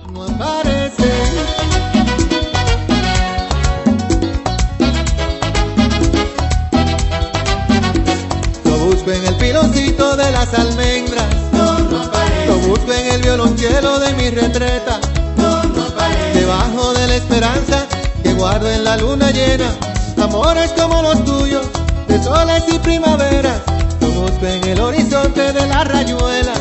no aparece. Lo busco en el piloncito de las almendras, no aparece. lo busco en el violonchelo de mi retreta, No aparece. debajo de la esperanza que guardo en la luna llena. Amores como los tuyos, de soles y primaveras, lo busco en el horizonte de la rayuela.